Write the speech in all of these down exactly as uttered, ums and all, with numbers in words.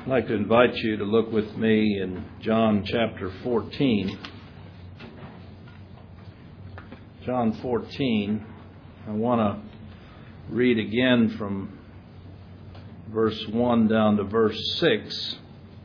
I'd like to invite you to look with me in John chapter fourteen. John fourteen. I want to read again from verse one down to verse six.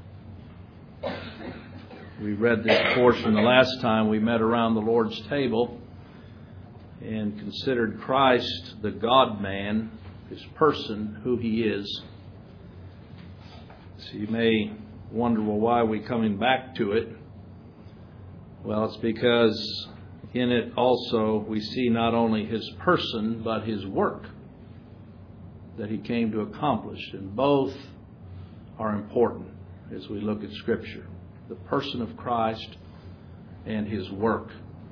We read this portion the last time we met around the Lord's table and considered Christ the God-man, His person, who He is. So you may wonder, well, why are we coming back to it? Well, it's because in it also we see not only His person, but His work that He came to accomplish. And both are important as we look at Scripture. The person of Christ and His work.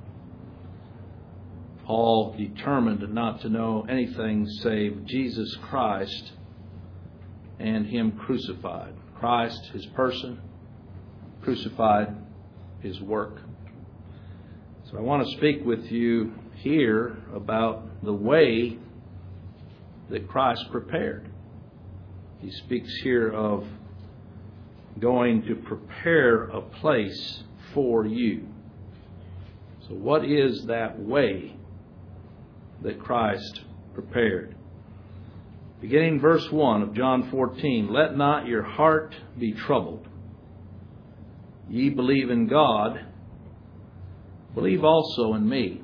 Paul determined not to know anything save Jesus Christ and Him crucified. Christ, His person, crucified, His work. So I want to speak with you here about the way that Christ prepared. He speaks here of going to prepare a place for you. So what is that way that Christ prepared? Beginning verse one of John fourteen, "Let not your heart be troubled. Ye believe in God, believe also in me.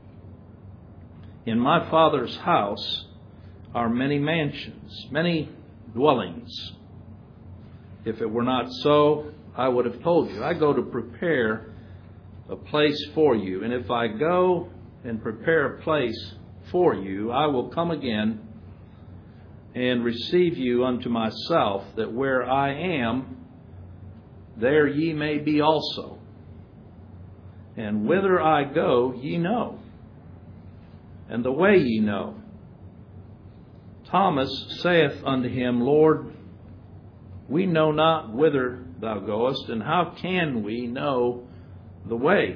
In my Father's house are many mansions, many dwellings. If it were not so, I would have told you. I go to prepare a place for you. And if I go and prepare a place for you, I will come again and receive you unto myself, that where I am, there ye may be also. And whither I go, ye know, and the way ye know. Thomas saith unto him, Lord, we know not whither thou goest, and how can we know the way?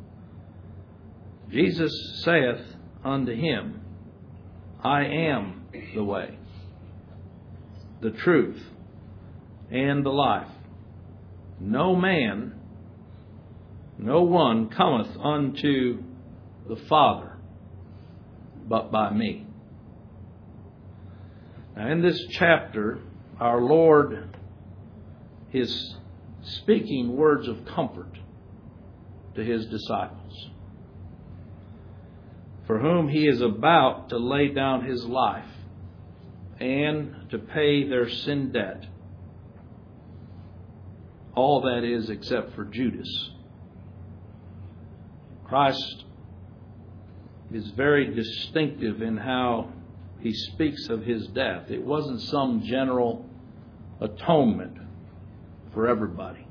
Jesus saith unto him, I am the way, the truth, and the life. No man, no one cometh unto the Father but by me. Now in this chapter, our Lord is speaking words of comfort to His disciples, for whom He is about to lay down His life and to pay their sin debt. All that is except for Judas. Christ is very distinctive in how He speaks of His death. It wasn't some general atonement for everybody.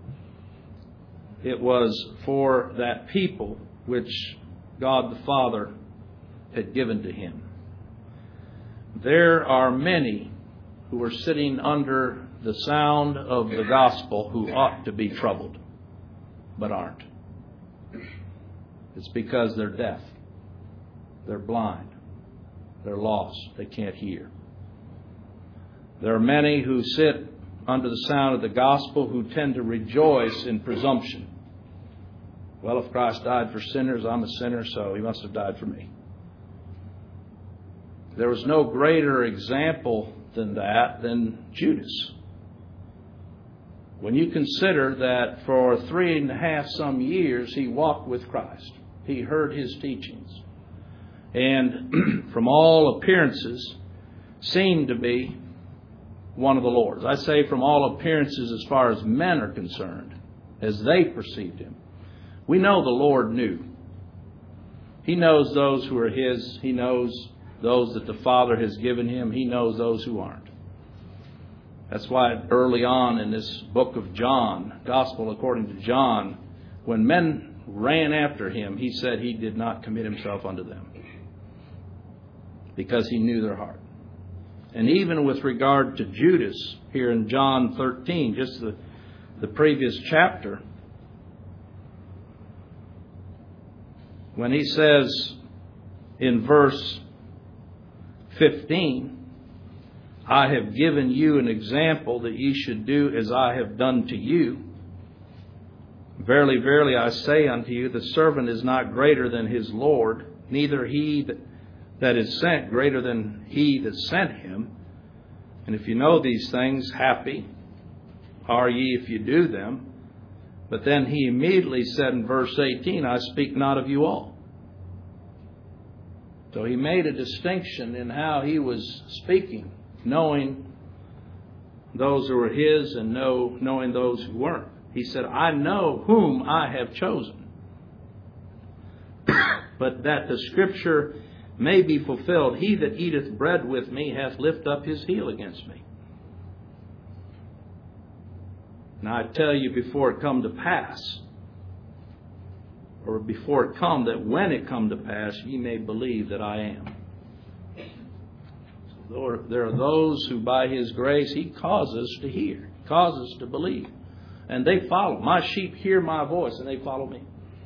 It was for that people which God the Father had given to Him. There are many who are sitting under the sound of the gospel who ought to be troubled, but aren't. It's because they're deaf. They're blind. They're lost. They can't hear. There are many who sit under the sound of the gospel who tend to rejoice in presumption. Well, if Christ died for sinners, I'm a sinner, so He must have died for me. There was no greater example than that than Judas. When you consider that for three and a half some years he walked with Christ, he heard His teachings, and from all appearances seemed to be one of the Lord's. I say from all appearances as far as men are concerned, as they perceived Him. We know the Lord knew. He knows those who are His. He knows those that the Father has given Him. He knows those who aren't. That's why early on in this book of John, Gospel according to John, when men ran after Him, He said He did not commit Himself unto them, because He knew their heart. And even with regard to Judas, here in John thirteen, just the, the previous chapter, when He says in verse fifteen, I have given you an example that ye should do as I have done to you. Verily, verily, I say unto you, the servant is not greater than his Lord, neither he that is sent greater than he that sent him. And if you know these things, happy are ye if you do them. But then he immediately said in verse eighteen, I speak not of you all. So he made a distinction in how he was speaking, knowing those who were his and know, knowing those who weren't. He said, I know whom I have chosen. But that the scripture may be fulfilled, he that eateth bread with me hath lifted up his heel against me. Now I tell you before it come to pass, or before it come, that when it come to pass, ye may believe that I am. So there are those who by his grace he causes to hear, causes to believe. And they follow. My sheep hear my voice and they follow me.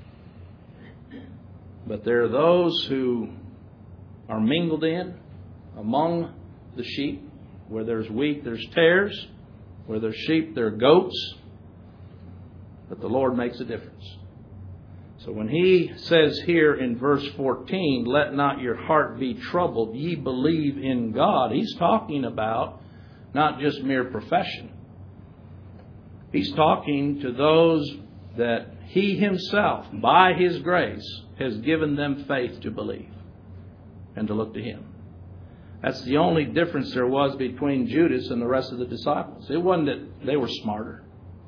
But there are those who are mingled in among the sheep. Where there's wheat, there's tares. Where there's sheep, there are goats. But the Lord makes a difference. So when he says here in verse fourteen, let not your heart be troubled, ye believe in God. He's talking about not just mere profession. He's talking to those that he himself, by his grace, has given them faith to believe and to look to him. That's the only difference there was between Judas and the rest of the disciples. It wasn't that they were smarter.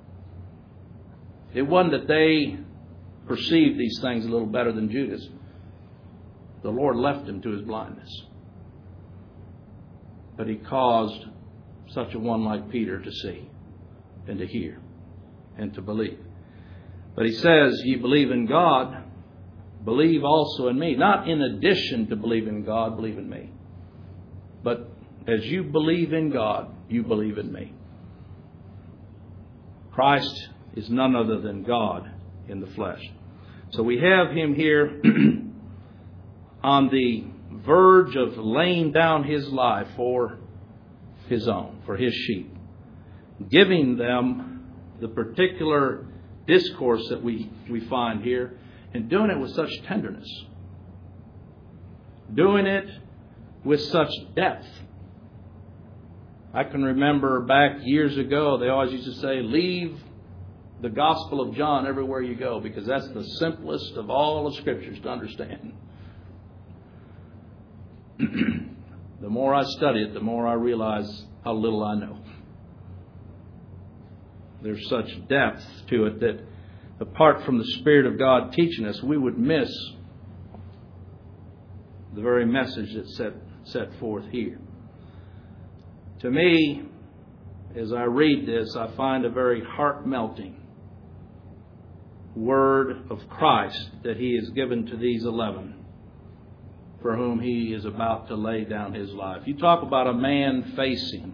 It wasn't that they perceived these things a little better than Judas. The Lord left him to his blindness. But he caused such a one like Peter to see and to hear and to believe. But he says, ye believe in God, believe also in me. Not in addition to believe in God, believe in me. But as you believe in God, you believe in me. Christ is none other than God in the flesh. So we have him here on the verge of laying down his life for his own, for his sheep. Giving them the particular discourse that we, we find here, and doing it with such tenderness. Doing it with such depth. I can remember back years ago, they always used to say, leave the Gospel of John everywhere you go, because that's the simplest of all the Scriptures to understand. The more I study it, the more I realize how little I know. There's such depth to it that apart from the Spirit of God teaching us, we would miss the very message that's set, set forth here. To me, as I read this, I find a very heart-melting word of Christ that he has given to these eleven for whom he is about to lay down his life. You talk about a man facing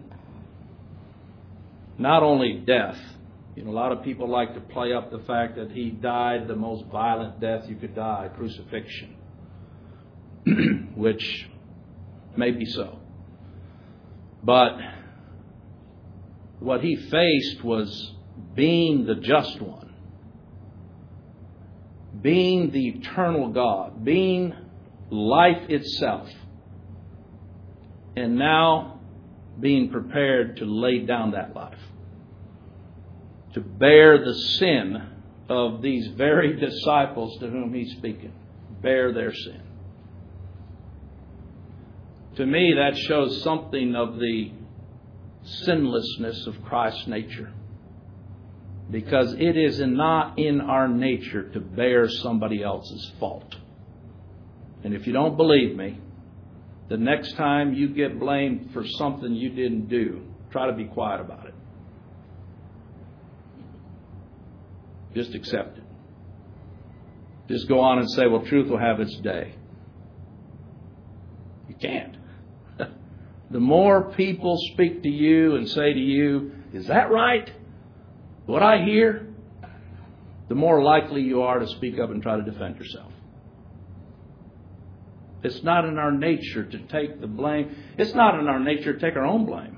not only death. You know, a lot of people like to play up the fact that he died the most violent death you could die, crucifixion, which may be so. But what he faced was being the just one, being the eternal God, being life itself, and now being prepared to lay down that life, to bear the sin of these very disciples to whom he's speaking, bear their sin. To me, that shows something of the sinlessness of Christ's nature, because it is not in our nature to bear somebody else's fault. And if you don't believe me, the next time you get blamed for something you didn't do, try to be quiet about it. Just accept it. Just go on and say, well, truth will have its day. You can't. The more people speak to you and say to you, is that right? What I hear? The more likely you are to speak up and try to defend yourself. It's not in our nature to take the blame. It's not in our nature to take our own blame.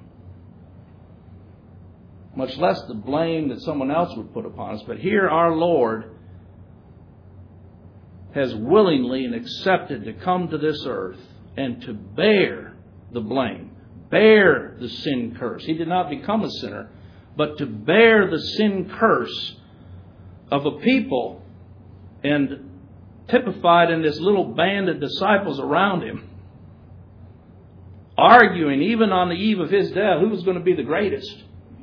Much less the blame that someone else would put upon us. But here our Lord has willingly and accepted to come to this earth and to bear the blame, bear the sin curse. He did not become a sinner, but to bear the sin curse of a people, and typified in this little band of disciples around him, arguing even on the eve of his death who was going to be the greatest.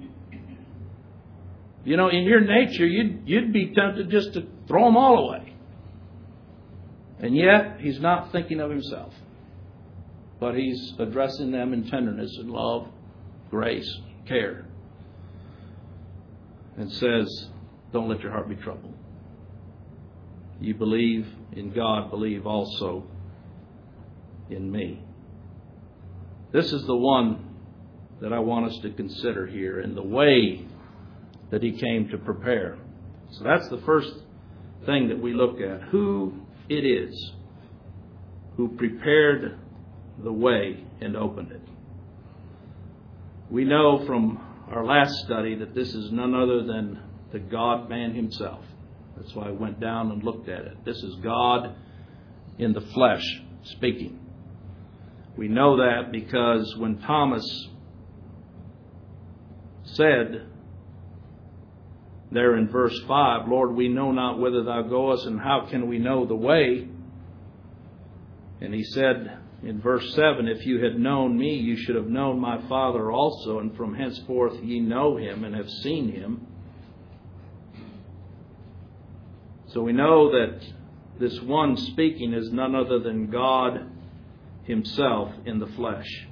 You know, in your nature, you'd, you'd be tempted just to throw them all away. And yet, he's not thinking of himself. But he's addressing them in tenderness and love, grace, care. And says, don't let your heart be troubled. You believe in God, believe also in me. This is the one that I want us to consider here, in the way that he came to prepare. So that's the first thing that we look at. Who it is who prepared the way and opened it. We know from our last study that this is none other than the God-man himself. That's why I went down and looked at it. This is God in the flesh speaking. We know that because when Thomas said there in verse five, Lord, we know not whither thou goest, and how can we know the way? And he said in verse seven, if you had known me, you should have known my Father also, and from henceforth ye know him and have seen him. So we know that this one speaking is none other than God himself in the flesh.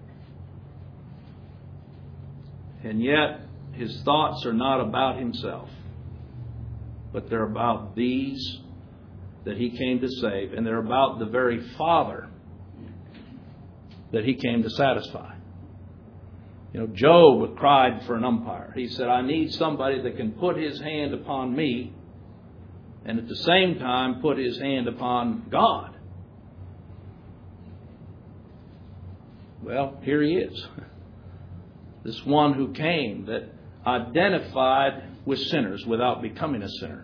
And yet, his thoughts are not about himself, but they're about these that he came to save, and they're about the very Father that he came to satisfy. You know, Job cried for an umpire. He said, I need somebody that can put his hand upon me and at the same time put his hand upon God. Well, here he is. This one who came that identified with sinners without becoming a sinner.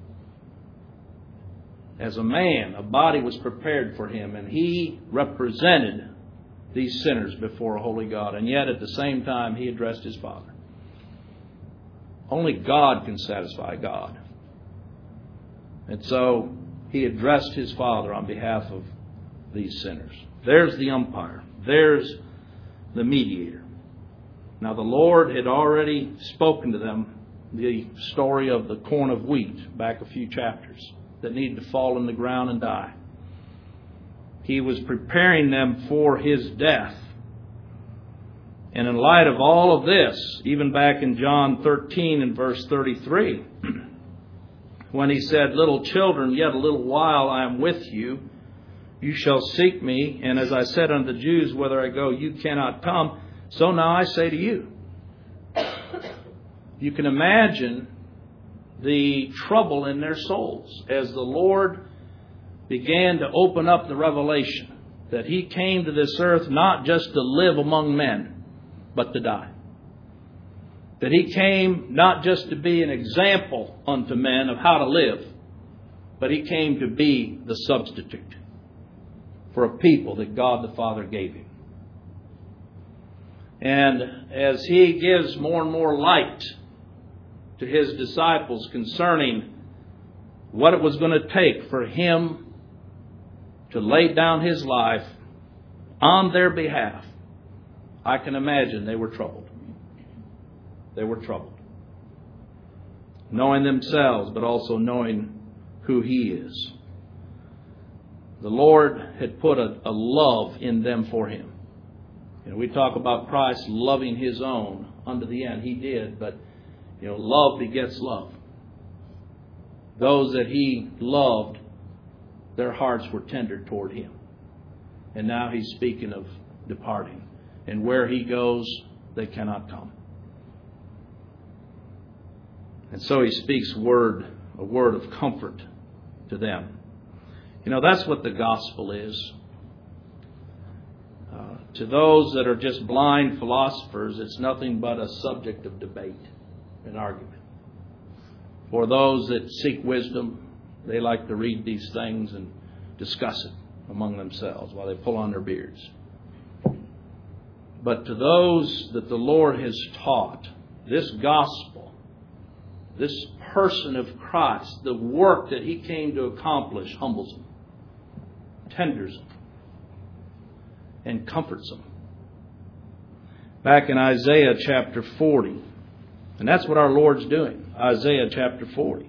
As a man, a body was prepared for him, and he represented these sinners before a holy God. And yet at the same time, he addressed his Father. Only God can satisfy God. And so he addressed his Father on behalf of these sinners. There's the umpire. There's the mediator. Now the Lord had already spoken to them the story of the corn of wheat back a few chapters that needed to fall in the ground and die. He was preparing them for his death. And in light of all of this, even back in John thirteen and verse thirty-three, when he said, little children, yet a little while I am with you. You shall seek me. And as I said unto the Jews, whither I go, you cannot come. So now I say to you. You can imagine the trouble in their souls as the Lord began to open up the revelation that he came to this earth not just to live among men, but to die. That he came not just to be an example unto men of how to live, but he came to be the substitute for a people that God the Father gave him. And as he gives more and more light to his disciples concerning what it was going to take for him to lay down his life on their behalf, I can imagine they were troubled. They were troubled. Knowing themselves, but also knowing who he is. The Lord had put a, a love in them for him. You know, we talk about Christ loving his own unto the end. He did, but you know, love begets love. Those that he loved, their hearts were tender toward him. And now he's speaking of departing. And where he goes, they cannot come. And so he speaks word, a word of comfort to them. You know, that's what the gospel is. To those that are just blind philosophers, it's nothing but a subject of debate and argument. For those that seek wisdom, they like to read these things and discuss it among themselves while they pull on their beards. But to those that the Lord has taught, this gospel, this person of Christ, the work that He came to accomplish, humbles them, tenders them, and comforts them. Back in Isaiah chapter forty, and that's what our Lord's doing. Isaiah chapter forty.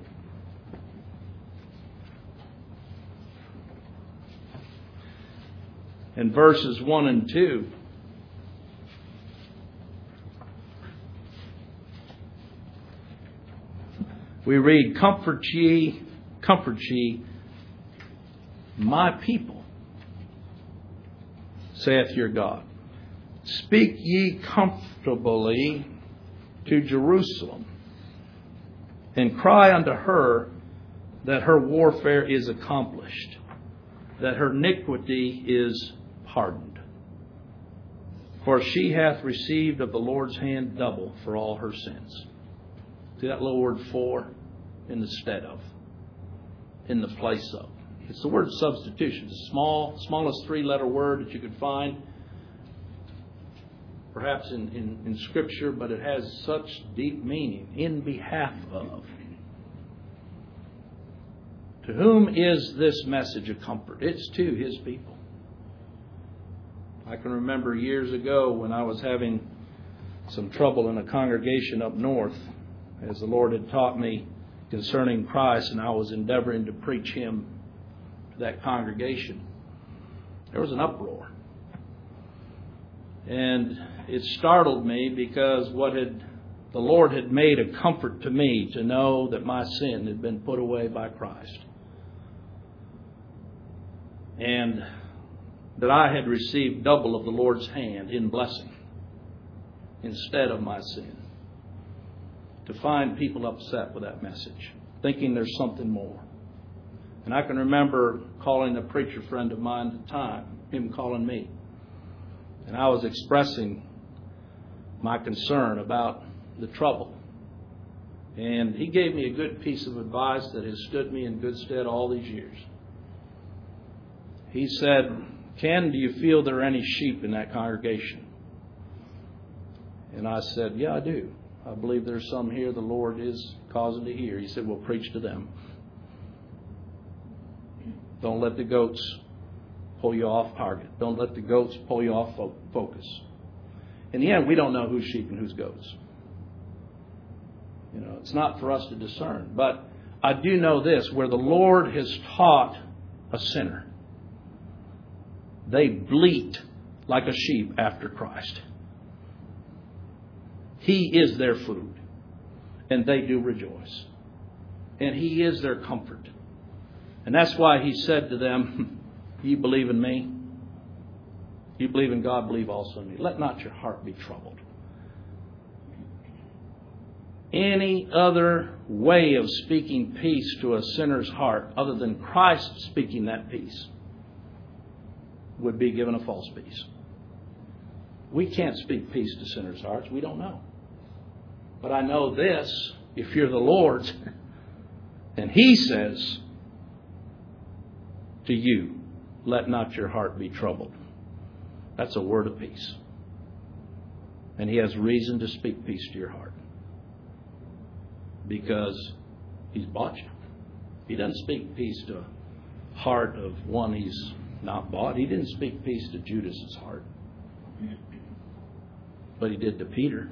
In verses one and two, we read, Comfort ye, comfort ye, my people, saith your God. Speak ye comfortably to Jerusalem, and cry unto her that her warfare is accomplished, that her iniquity is pardoned. For she hath received of the Lord's hand double for all her sins. See that little word for? In the stead of. In the place of. It's the word substitution. It's the small, smallest three-letter word that you could find, perhaps in, in, in Scripture, but it has such deep meaning. In behalf of. To whom is this message a comfort? It's to His people. I can remember years ago when I was having some trouble in a congregation up north, as the Lord had taught me concerning Christ, and I was endeavoring to preach Him to that congregation. There was an uproar. And it startled me because what had the Lord had made a comfort to me to know that my sin had been put away by Christ. And that I had received double of the Lord's hand in blessing instead of my sin. To find people upset with that message, thinking there's something more. And I can remember calling a preacher friend of mine at the time, him calling me. And I was expressing my concern about the trouble. And he gave me a good piece of advice that has stood me in good stead all these years. He said, Ken, do you feel there are any sheep in that congregation? And I said, yeah, I do. I believe there's some here the Lord is causing to hear. He said, well, preach to them. Don't let the goats pull you off target. Don't let the goats pull you off fo- focus. In the end, we don't know who's sheep and who's goats. You know, it's not for us to discern. But I do know this, where the Lord has taught a sinner, they bleat like a sheep after Christ. He is their food, and they do rejoice. And He is their comfort. And that's why He said to them, you believe in me? You believe in God, believe also in me. Let not your heart be troubled. Any other way of speaking peace to a sinner's heart other than Christ speaking that peace would be given a false peace. We can't speak peace to sinners' hearts. We don't know. But I know this, if you're the Lord's, and He says to you, let not your heart be troubled. That's a word of peace. And He has reason to speak peace to your heart. Because He's bought you. He doesn't speak peace to a heart of one He's not bought. He didn't speak peace to Judas's heart. But He did to Peter.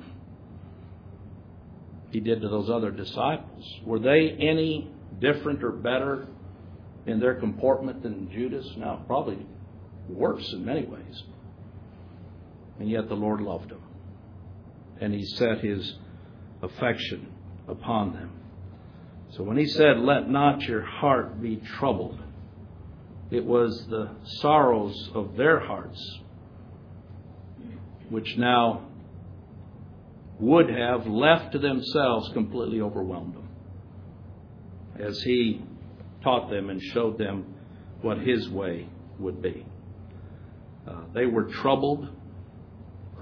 He did to those other disciples. Were they any different or better in their comportment than Judas? No, probably worse in many ways. And yet the Lord loved them. And He set His affection upon them. So when He said, let not your heart be troubled, it was the sorrows of their hearts which now would have, left to themselves, completely overwhelmed them, as He taught them and showed them what His way would be. Uh, they were troubled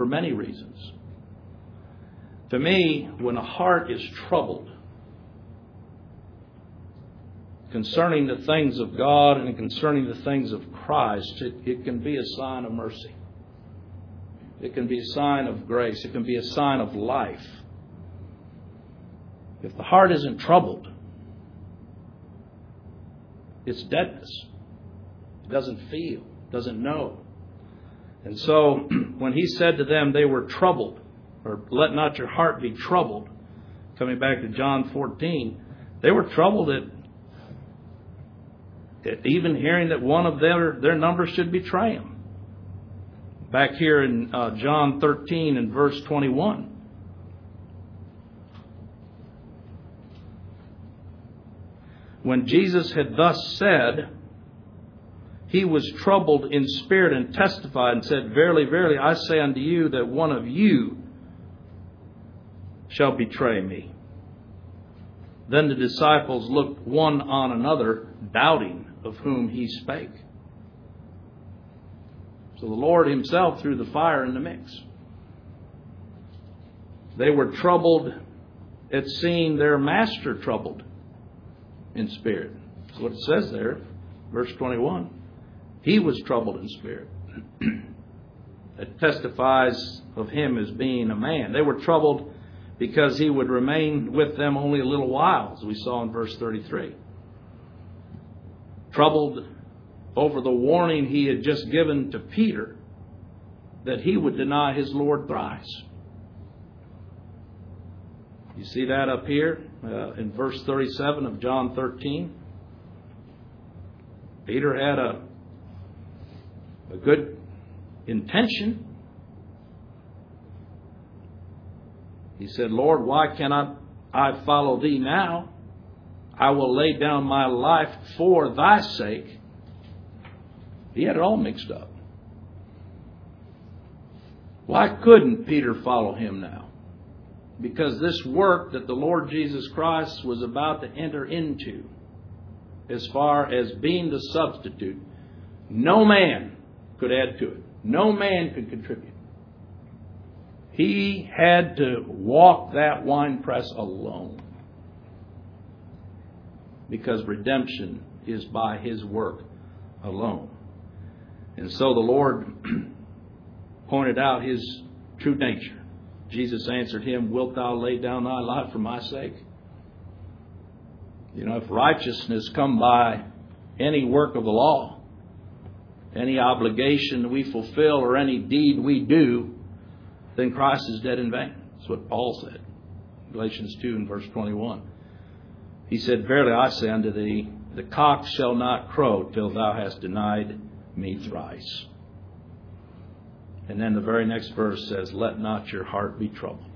for many reasons. To me, when a heart is troubled concerning the things of God and concerning the things of Christ, it, it can be a sign of mercy. It can be a sign of grace. It can be a sign of life. If the heart isn't troubled, it's deadness. It doesn't feel, doesn't know. And so when he said to them they were troubled, or let not your heart be troubled, coming back to John fourteen, they were troubled at, at even hearing that one of their, their number should betray him. Back here in uh, John thirteen and verse twenty-one. When Jesus had thus said, he was troubled in spirit and testified and said, Verily, verily, I say unto you that one of you shall betray me. Then the disciples looked one on another, doubting of whom he spake. So the Lord himself threw the fire in the mix. They were troubled at seeing their master troubled in spirit. That's what it says there, verse twenty-one. He was troubled in spirit. It testifies of him as being a man. They were troubled because he would remain with them only a little while, as we saw in verse thirty-three. Troubled over the warning he had just given to Peter that he would deny his Lord thrice. You see that up here uh, in verse thirty-seven of John thirteen. Peter had a, a good intention. He said, Lord, why cannot I follow thee now? I will lay down my life for thy sake. He had it all mixed up. Why couldn't Peter follow him now? Because this work that the Lord Jesus Christ was about to enter into, as far as being the substitute, no man could add to it. No man could contribute. He had to walk that winepress alone. Because redemption is by his work alone. And so the Lord pointed out his true nature. Jesus answered him, Wilt thou lay down thy life for my sake? You know, if righteousness come by any work of the law, any obligation we fulfill or any deed we do, then Christ is dead in vain. That's what Paul said. Galatians two and verse twenty-one. He said, Verily I say unto thee, the cock shall not crow till thou hast denied me thrice. And then the very next verse says, Let not your heart be troubled.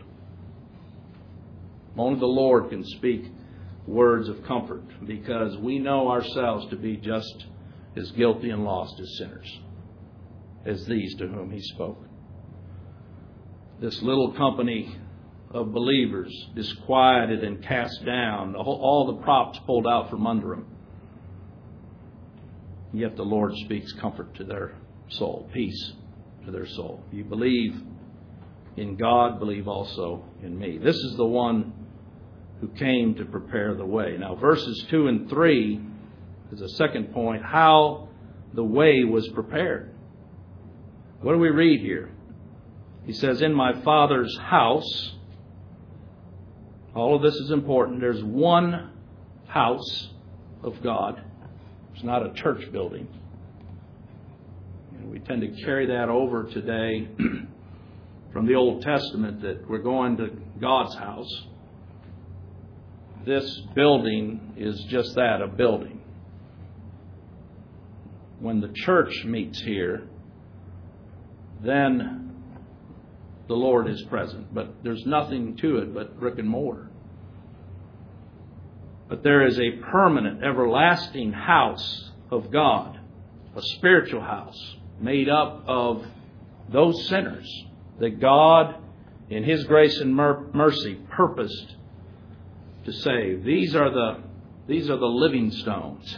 Only the Lord can speak words of comfort, because we know ourselves to be just as guilty and lost as sinners as these to whom he spoke. This little company of believers disquieted and cast down, all the props pulled out from under them. Yet the Lord speaks comfort to their soul, peace to their soul. You believe in God, believe also in me. This is the one who came to prepare the way. Now, verses two and three is a second point, how the way was prepared. What do we read here? He says, In my Father's house. All of this is important. There's one house of God. It's not a church building. And we tend to carry that over today from the Old Testament, that we're going to God's house. This building is just that, a building. When the church meets here, then the Lord is present. But there's nothing to it but brick and mortar. But there is a permanent, everlasting house of God, a spiritual house made up of those sinners that God, in His grace and mer- mercy, purposed to save. These are the these are the living stones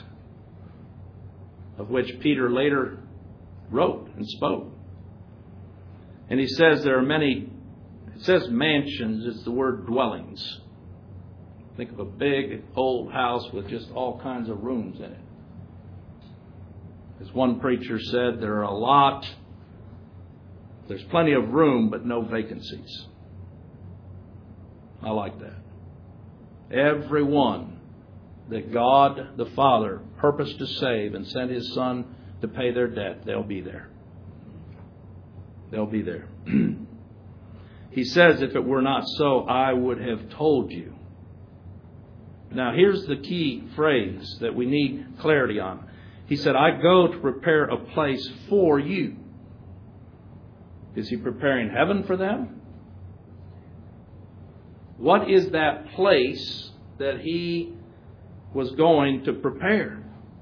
of which Peter later wrote and spoke. And he says there are many, it says mansions, it's the word dwellings. Think of a big old house with just all kinds of rooms in it. As one preacher said, there are a lot, there's plenty of room, but no vacancies. I like that. Everyone that God the Father purposed to save and sent His Son to pay their debt, they'll be there. They'll be there. He says, if it were not so, I would have told you. Now, here's the key phrase that we need clarity on. He said, I go to prepare a place for you. Is He preparing heaven for them? What is that place that He was going to prepare?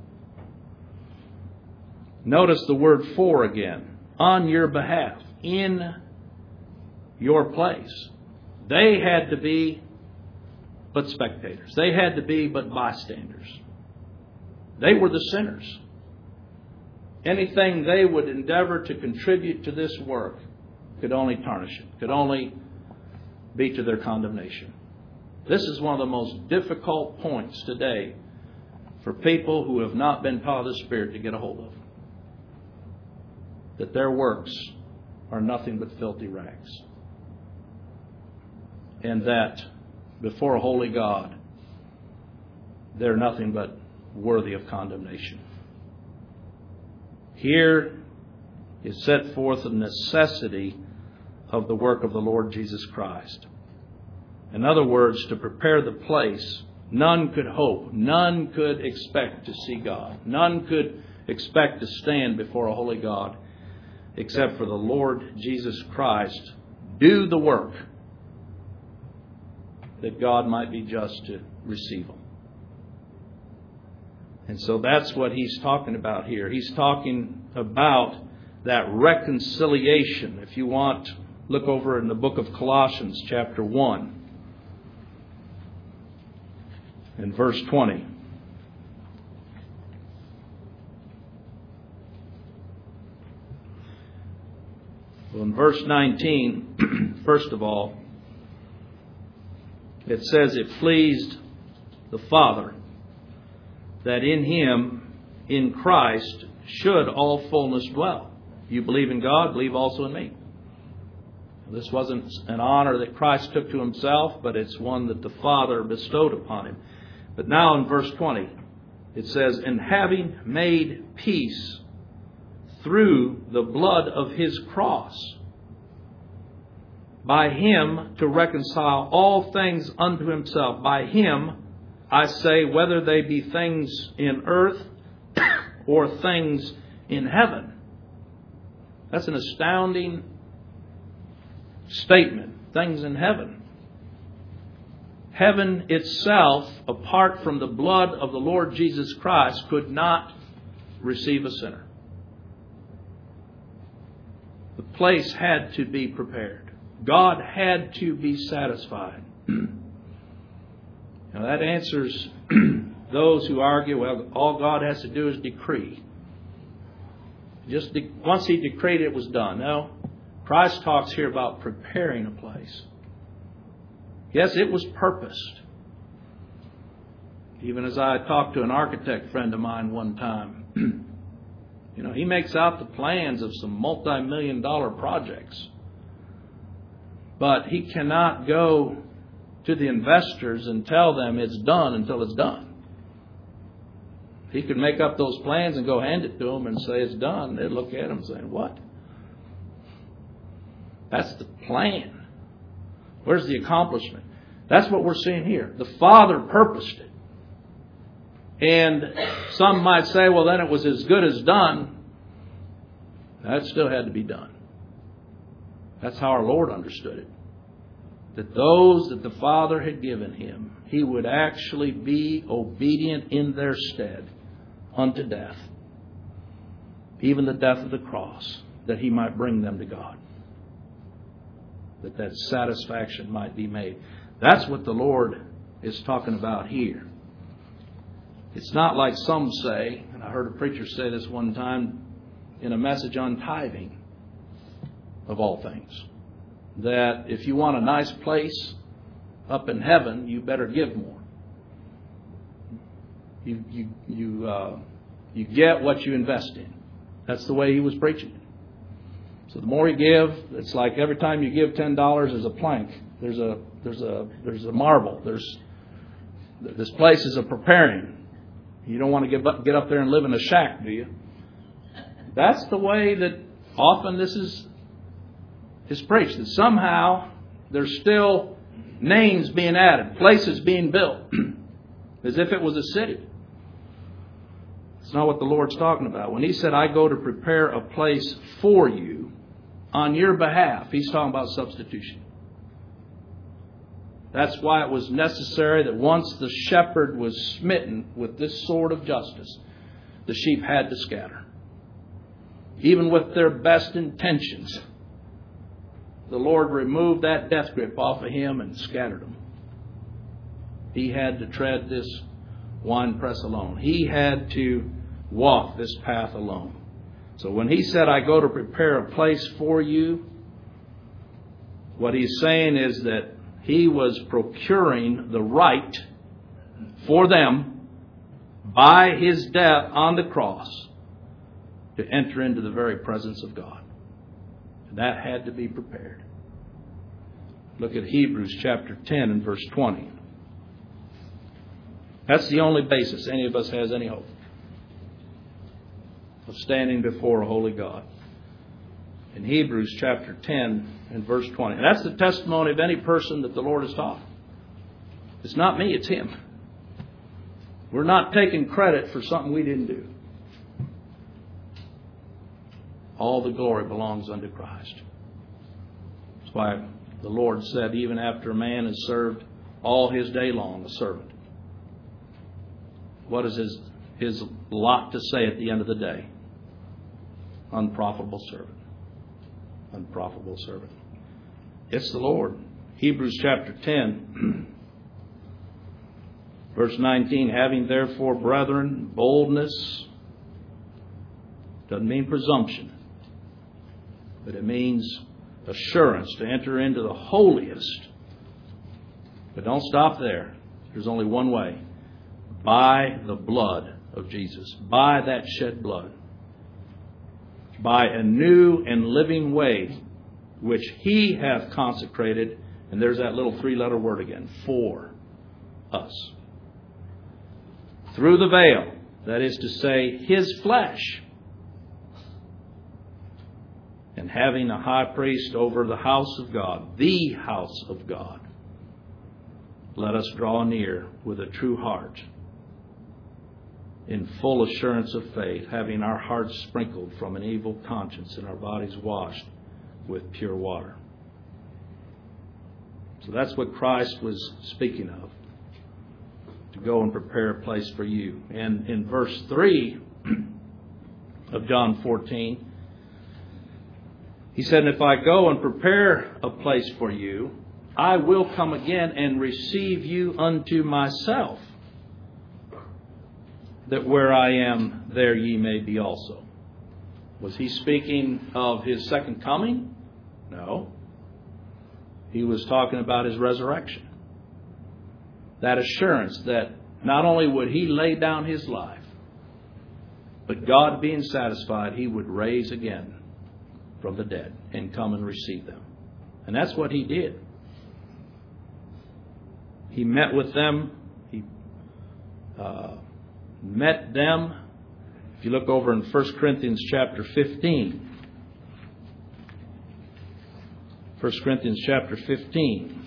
Notice the word for again. On your behalf. In your place. They had to be but spectators. They had to be but bystanders. They were the sinners. Anything they would endeavor to contribute to this work could only tarnish it, could only be to their condemnation. This is one of the most difficult points today for people who have not been taught of the Spirit to get a hold of. That their works are nothing but filthy rags. And that before a holy God, they're nothing but worthy of condemnation. Here is set forth the necessity of the work of the Lord Jesus Christ. In other words, to prepare the place, none could hope, none could expect to see God. None could expect to stand before a holy God except for the Lord Jesus Christ do the work that God might be just to receive them. And so that's what he's talking about here. He's talking about that reconciliation. If you want, look over in the book of Colossians chapter one and verse twenty. Well, in verse nineteen, first of all, it says it pleased the Father that in Him, in Christ, should all fullness dwell. You believe in God, believe also in me. This wasn't an honor that Christ took to Himself, but it's one that the Father bestowed upon Him. But now in verse twenty, it says, and having made peace through the blood of His cross, by Him to reconcile all things unto Himself. By Him, I say, whether they be things in earth or things in heaven. That's an astounding statement. Things in heaven. Heaven itself, apart from the blood of the Lord Jesus Christ, could not receive a sinner. The place had to be prepared. God had to be satisfied. Now that answers those who argue, well, all God has to do is decree. Just de- once He decreed, it was done. No, Christ talks here about preparing a place. Yes, it was purposed. Even as I talked to an architect friend of mine one time, you know, he makes out the plans of some multi-million dollar projects. But he cannot go to the investors and tell them it's done until it's done. He could make up those plans and go hand it to them and say it's done. They'd look at him saying, what? That's the plan. Where's the accomplishment? That's what we're seeing here. The Father purposed it. And some might say, well, then it was as good as done. That still had to be done. That's how our Lord understood it. That those that the Father had given Him, He would actually be obedient in their stead unto death. Even the death of the cross, that He might bring them to God. That that satisfaction might be made. That's what the Lord is talking about here. It's not like some say, and I heard a preacher say this one time in a message on tithing. of all things. That if you want a nice place up in heaven, you better give more. You you you uh, you get what you invest in. That's the way he was preaching it. So the more you give, it's like every time you give ten dollars, there's a plank. There's a there's a there's a marble. There's this place is a preparing. You don't want to get up, get up there and live in a shack, do you? That's the way that often this is is preached. That somehow there's still names being added, places being built, as if it was a city. It's not what the Lord's talking about. When he said, I go to prepare a place for you on your behalf, he's talking about substitution. That's why it was necessary that once the shepherd was smitten with this sword of justice, the sheep had to scatter. Even with their best intentions, the Lord removed that death grip off of him and scattered them. He had to tread this winepress alone. He had to walk this path alone. So when he said, I go to prepare a place for you, what he's saying is that he was procuring the right for them by his death on the cross to enter into the very presence of God. And that had to be prepared. Look at Hebrews chapter ten and verse twenty. That's the only basis any of us has any hope of standing before a holy God. In Hebrews chapter ten and verse twenty. And that's the testimony of any person that the Lord has taught. It's not me, it's him. We're not taking credit for something we didn't do. All the glory belongs unto Christ. That's why the Lord said, even after a man has served all his day long, a servant, what is his, his lot to say at the end of the day? Unprofitable servant. Unprofitable servant. It's the Lord. Hebrews chapter ten, verse nineteen, having therefore, brethren, boldness, doesn't mean presumption, but it means assurance to enter into the holiest. But don't stop there. There's only one way. By the blood of Jesus. By that shed blood. By a new and living way which he hath consecrated. And there's that little three-letter word again. For us. Through the veil. That is to say, his flesh. And having a high priest over the house of God. The house of God. Let us draw near with a true heart, in full assurance of faith, having our hearts sprinkled from an evil conscience and our bodies washed with pure water. So that's what Christ was speaking of, to go and prepare a place for you. And in verse three of John fourteen, he said, if I go and prepare a place for you, I will come again and receive you unto myself, that where I am, there ye may be also. Was he speaking of his second coming? No. He was talking about his resurrection. That assurance that not only would he lay down his life, but God being satisfied, he would raise again from the dead and come and receive them. And that's what he did. He met with them. He uh, met them. If you look over in First Corinthians chapter fifteen. First Corinthians chapter fifteen.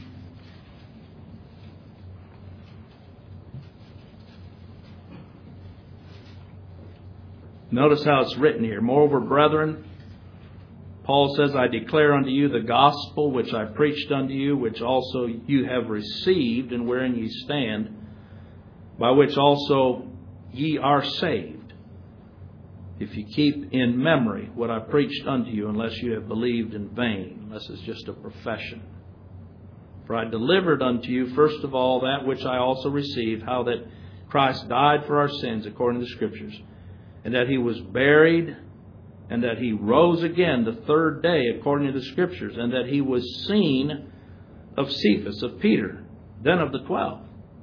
Notice how it's written here. Moreover, brethren, Paul says, I declare unto you the gospel which I preached unto you, which also you have received, and wherein ye stand, by which also ye are saved, if you keep in memory what I preached unto you, unless you have believed in vain, unless it's just a profession. For I delivered unto you, first of all, that which I also received, how that Christ died for our sins, according to the Scriptures, and that he was buried, and that He rose again the third day according to the Scriptures, and that He was seen of Cephas, of Peter, then of the twelve.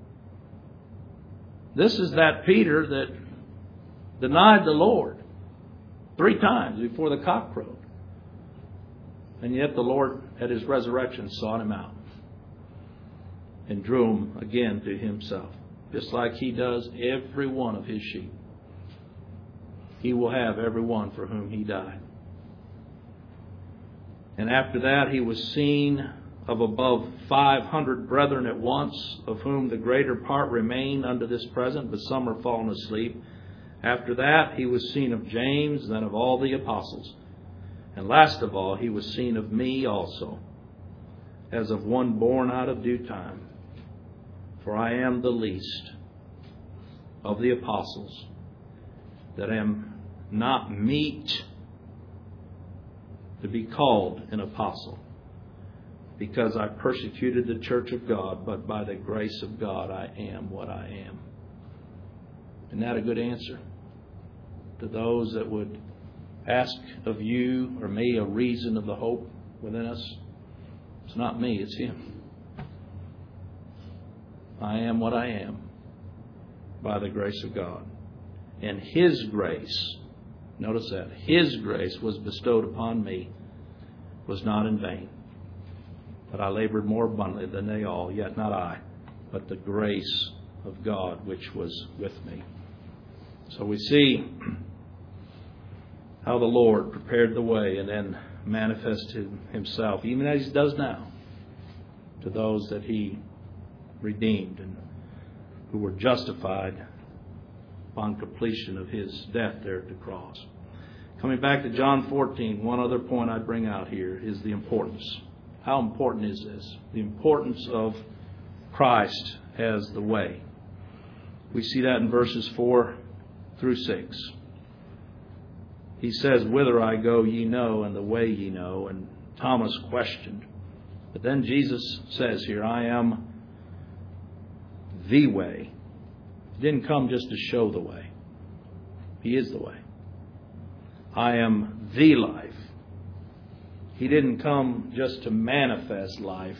This is that Peter that denied the Lord three times before the cock crowed. And yet the Lord at His resurrection sought him out and drew him again to Himself, just like He does every one of His sheep. He will have every one for whom He died. And after that He was seen of above five hundred brethren at once, of whom the greater part remain unto this present, but some are fallen asleep. After that He was seen of James, then of all the apostles. And last of all He was seen of me also, as of one born out of due time. For I am the least of the apostles, that am not meet to be called an apostle, because I persecuted the church of God, but by the grace of God I am what I am. Isn't that a good answer to those that would ask of you or me a reason of the hope within us? It's not me, it's Him. I am what I am by the grace of God. And His grace, notice that, His grace was bestowed upon me, was not in vain. But I labored more abundantly than they all, yet not I, but the grace of God which was with me. So we see how the Lord prepared the way and then manifested Himself, even as He does now, to those that He redeemed and who were justified upon completion of His death there at the cross. Coming back to John fourteen, one other point I'd bring out here is the importance. How important is this? The importance of Christ as the way. We see that in verses four through six. He says, "Whither I go ye know, and the way ye know." And Thomas questioned. But then Jesus says here, "I am the way." He didn't come just to show the way. He is the way. "I am the life." He didn't come just to manifest life,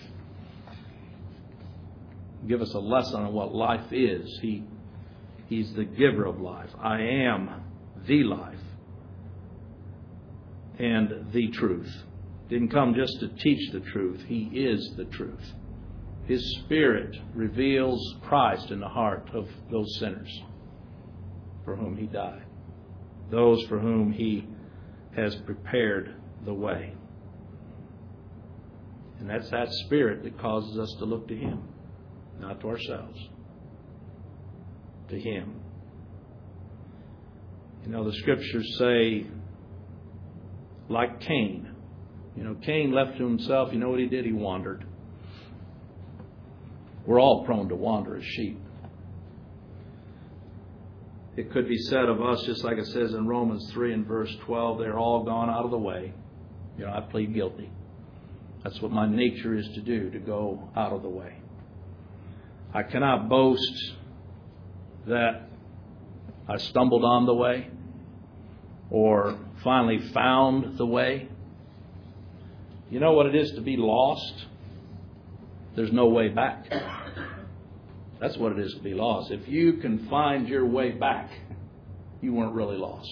give us a lesson on what life is. He, he's the giver of life. "I am the life and the truth." Didn't come just to teach the truth. He is the truth. His Spirit reveals Christ in the heart of those sinners for whom He died, those for whom He has prepared the way. And that's that Spirit that causes us to look to Him, not to ourselves, to Him. You know, the Scriptures say, like Cain. You know, Cain left to himself. You know what he did? He wandered. We're all prone to wander as sheep. It could be said of us, just like it says in Romans three and verse twelve, they're all gone out of the way. You know, I plead guilty. That's what my nature is to do, to go out of the way. I cannot boast that I stumbled on the way or finally found the way. You know what it is to be lost? There's no way back. That's what it is to be lost. If you can find your way back, you weren't really lost.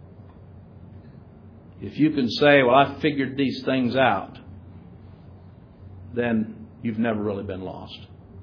If you can say, well, I figured these things out, then you've never really been lost.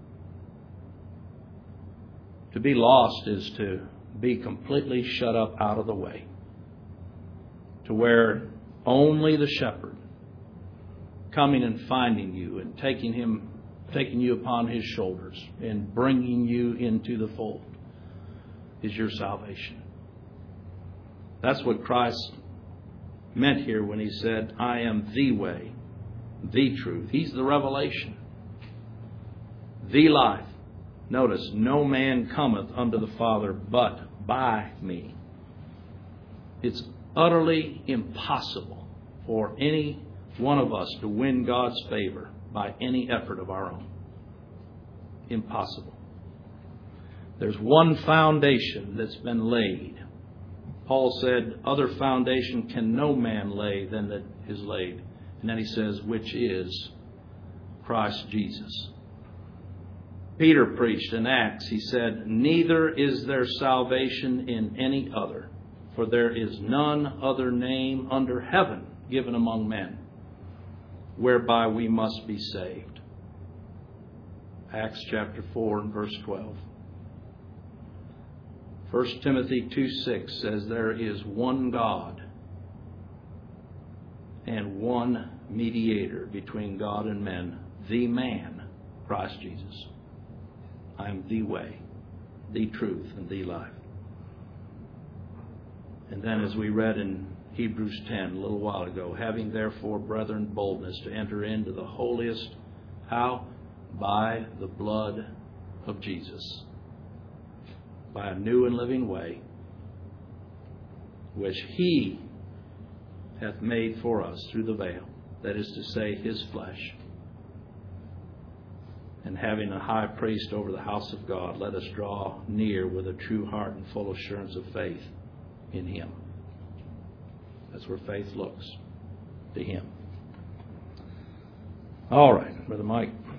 To be lost is to be completely shut up out of the way, to where only the shepherd coming and finding you and taking him, taking you upon his shoulders and bringing you into the fold is your salvation. That's what Christ meant here when He said, "I am the way, the truth." He's the revelation, the life. Notice, "No man cometh unto the Father but by me." It's utterly impossible for any one of us to win God's favor by any effort of our own. Impossible. There's one foundation that's been laid, Paul said, other foundation can no man lay than that is laid. And then he says, which is Christ Jesus. Peter preached in Acts. He said, neither is there salvation in any other, for there is none other name under heaven given among men, whereby we must be saved. Acts chapter four and verse twelve. First Timothy two six says there is one God and one mediator between God and men, the man, Christ Jesus. I am the way, the truth, and the life. And then as we read in Hebrews ten a little while ago, having therefore, brethren, boldness to enter into the holiest, how? By the blood of Jesus. By a new and living way, which He hath made for us through the veil, that is to say, His flesh. And having a high priest over the house of God, let us draw near with a true heart and full assurance of faith in Him. That's where faith looks, to Him. All right, Brother Mike.